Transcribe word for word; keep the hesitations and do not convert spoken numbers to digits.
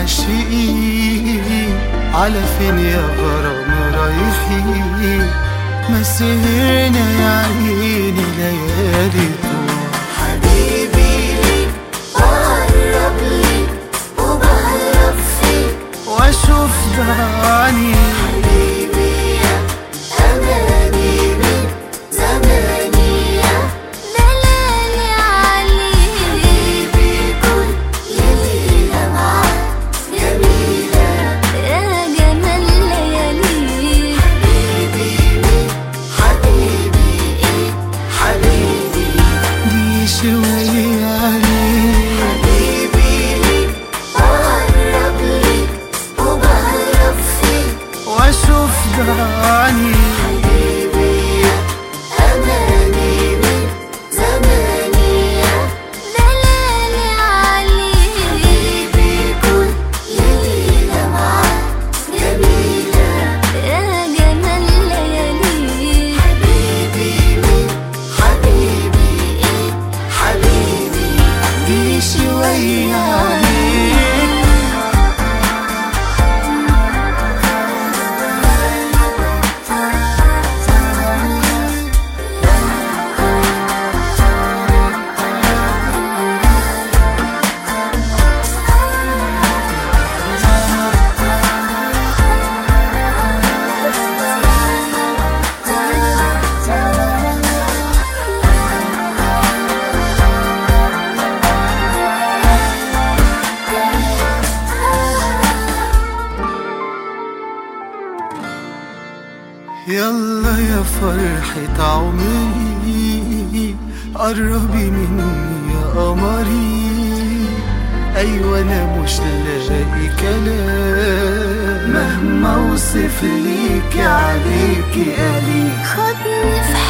عاشقين على فين يا غرام رايحين؟ ما سهرنا يا عيني ليالي طول. حبيبي ليك بقرب ليك وبهرب فيك واشوف ضعني حبيبي يا أماني بيك زماني يا دلالي عليك. حبيبي كل ليلة معاك جميلة يا جمال لياليك. حبيبي مين حبيبي ايه حبيبي دي شوية عليك. حبيبي ليك بقرب ليك وبهرب فيك واشوف ضعني حبيبي يا أماني بيك زماني يا دلالي عليك. حبيبي كل ليلة معاك جميلة يا جمال لياليك. حبيبي مين حبيبي ايه حبيبي دي شوية عليك. يلا يا فرحة عمري قربي مني يا قمري. أيوة أنا مش لاقي كلام مهما أوصف ليكي عليكي قليل. خدني في